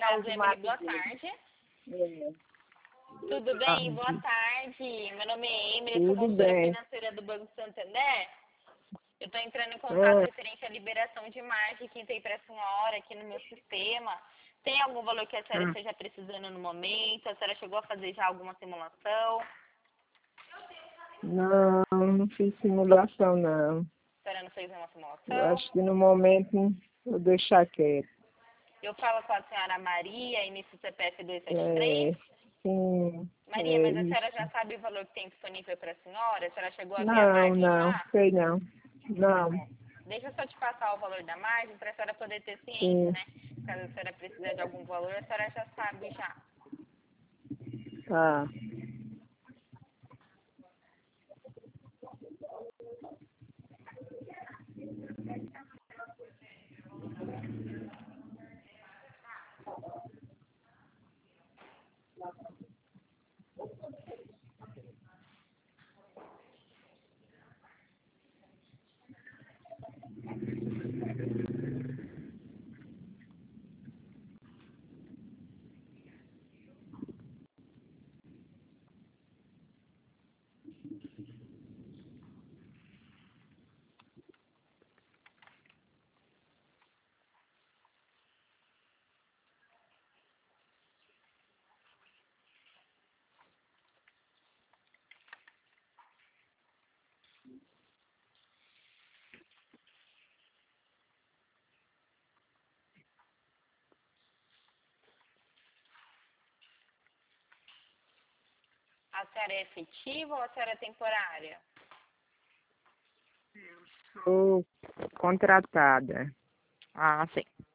Ginásio Emily, boa tarde. Tudo bem? Boa tarde. Meu nome é Emily, eu sou consultora financeira do Banco Santander. Eu estou entrando em contato referente à liberação de margem que tem para a senhora aqui no meu sistema. Tem algum valor que a senhora esteja precisando no momento? A senhora chegou a fazer já alguma simulação? Não fiz simulação, não. A senhora não fez uma simulação? Eu acho que no momento vou deixar quieto. Eu falo com a senhora Maria, início CPF 273. Sim. Maria, mas a senhora já sabe o valor que tem disponível para a senhora? A senhora chegou a ver a margem já? Sei não. Não. Deixa eu só te passar o valor da margem para a senhora poder ter ciência, né? Caso a senhora precisar de algum valor, a senhora já sabe já. Tá. A senhora é efetiva ou a senhora é temporária? Sou contratada. Sim.